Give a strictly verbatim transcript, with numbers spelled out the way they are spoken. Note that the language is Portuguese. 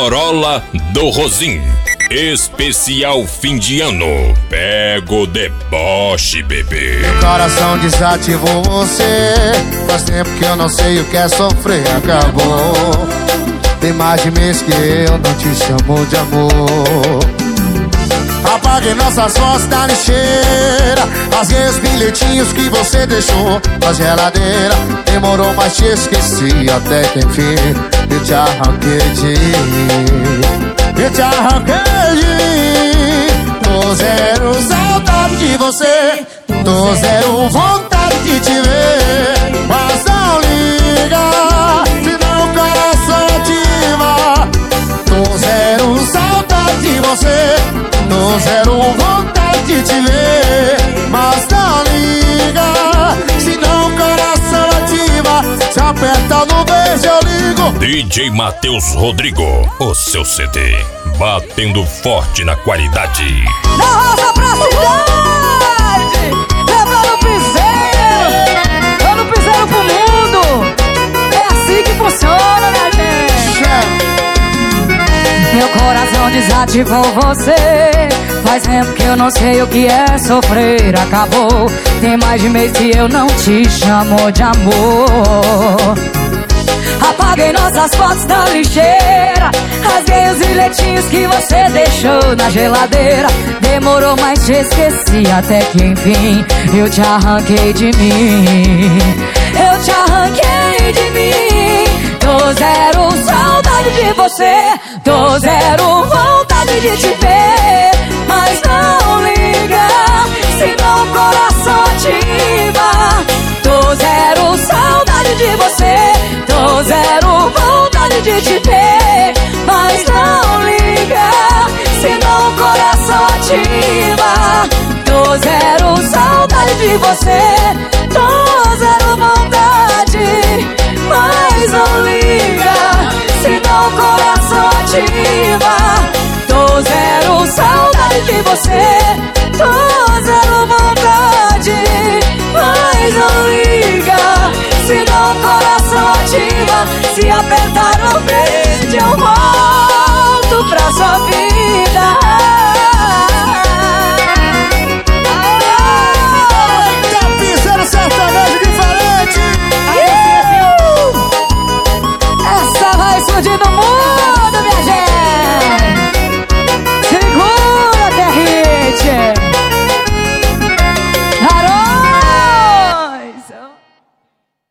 Motorola do Rosim. Especial fim de ano. Pega o deboche, bebê. Meu coração desativou você. Faz tempo que eu não sei o que é sofrer. Acabou. Tem mais de mês que eu não te chamo de amor. Apaguei nossas fotos da lixeira. Rasguei os bilhetinhos que você deixou na geladeira. Demorou, mas te esqueci até que enfim eu te arranquei de mim. Eu te arranquei de mim. Tô zero saudade de você. Tô zero vontade de te ver. Mas não liga, senão o coração ativa. Tô zero saudade de você. Tô zero vontade de te ver. Mas não liga, senão o coração ativa. Se aperta no beijo eu ligo. D J Matheus Rodrigo, o seu C D, batendo forte na qualidade. Da roça pra cidade, levando o piseiro, levando o piseiro pro mundo. É assim que funciona, minha gente. Meu coração desativou você. Faz tempo que eu não sei o que é sofrer. Acabou, tem mais de mês que eu não te chamo de amor. Apaguei nossas fotos da lixeira. Rasguei os bilhetinhos que você deixou na geladeira. Demorou, mas te esqueci até que enfim eu te arranquei de mim. Eu te arranquei de mim. Tô zero saudade de você. Tô zero vontade de te ver. Mas não liga, senão o coração ativa. Tô zero saudade de você. Tô zero vontade de te ver. Mas não liga, senão o coração ativa. Tô zero saudade de você. Tô zero vontade. Mas não liga, senão o coração ativa. Tô zero saudade de você. Tô zero vontade. Mas não liga, senão o coração ativa. Se apertar no peito eu vou.